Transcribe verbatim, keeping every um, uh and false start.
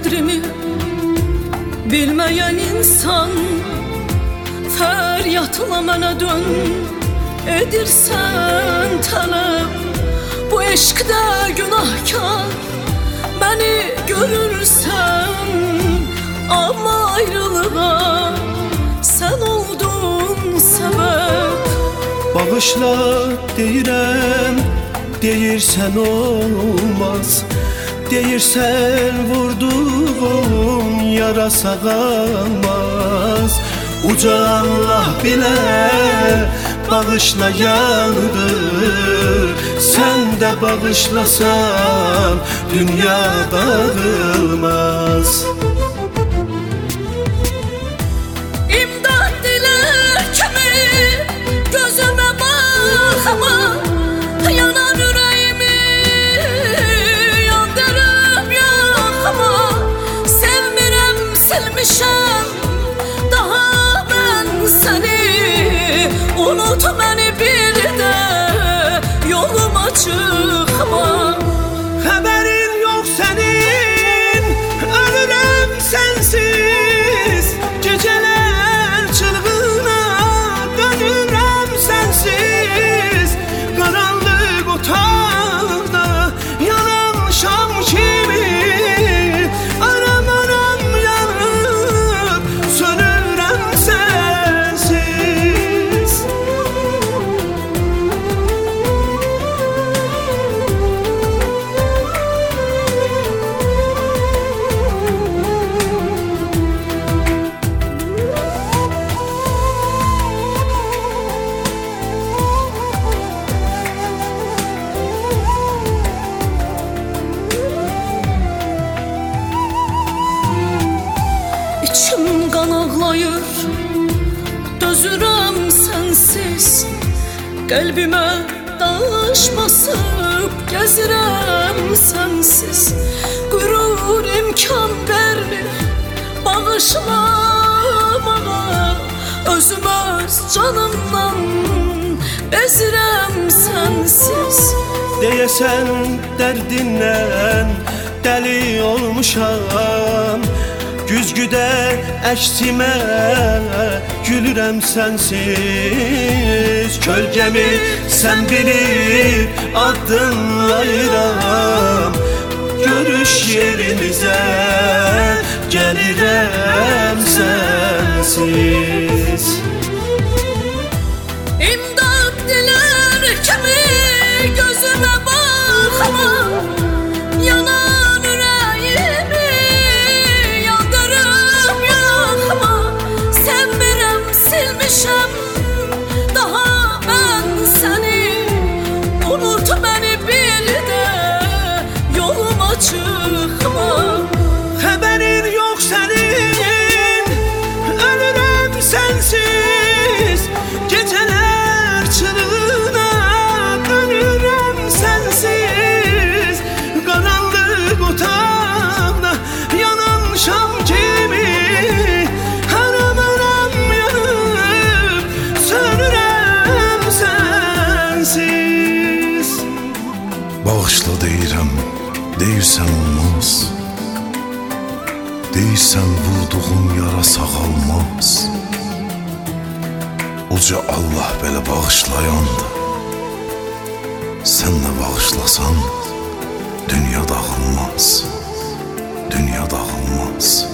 qədrimi bilməyən insan fəryatla mənə dön edirsən tələb. Bu eşqdə günahkar məni görürsən, amma ayrılığa sən oldun səbəb. Bağışla deyirəm, deyirsən olmaz, deyirsən vurduğum yara sağalmaz. Uca Allah bile bağışlayandır, sen de bağışlasan dünya dağılmaz. İmdad diler kimi gözüme bakma, yanan yüreğimi yandırıp yakma. Sevmirem silmişem daha ben seni, unut beni bir de yoluma çıkma. Haberin yok senin, ölürüm sensiz. Geceler çılgına dönürüm sensiz. Karanlık otağda yanan şam kimi, aram aram yanıp sönürüm sensiz. İçim kan ağlayır, dözürəm sensiz. Qəlbimə daş basıb gəzirəm sensiz. Qürur imkan vermir bağışlamağa, özüm öz canımdan bezirəm sensiz. Deyəsən dərdindən dəli olmuşam, güzgüdə əksime gülürəm sensiz. Kölgemi sen bilip adınlayıram, görüş yerimize gelirəm sensiz. İmdad diler kimi gözüme bakma, yanan yüreğimi yandırıp yakma. Sevmirem silmişem daha ben seni, unut beni bir de yoluma çıkma. Haberin yok senin, ölürüm sensiz. Geceler çığlığına dönürüm sensiz. Karanlık otağda yanan şam kimi, haram haram yanıp sönürüm sensiz. Bağışla deyirəm, deyirsən olmaz, deyirsən vurduğum yara sağalmaz. Uca Allah belə bağışlayandı, sən də bağışlasan dünya dağılmaz, dünya dağılmaz.